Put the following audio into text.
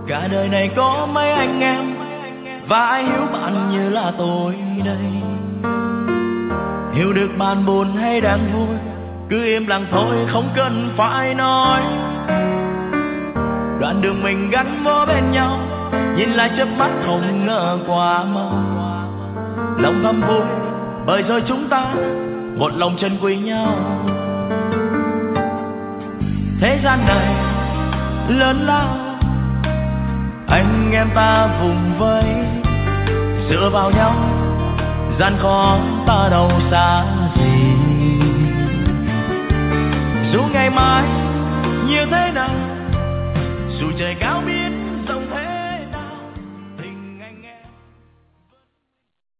Cả đời này có mấy anh em và ai hiểu bạn như là tôi đây. Hiểu được bạn buồn hay đang vui, cứ im lặng thôi không cần phải nói. Đoạn đường mình gắn bó bên nhau, nhìn lại chớp mắt không ngờ qua mau. Lòng thầm vui bởi rồi chúng ta một lòng chân quý nhau. Thế gian này lớn lao, anh em ta vùng vây dựa vào nhau, gian khó ta đâu xa gì. Dù ngày mai như thế nào, dù trời cao biết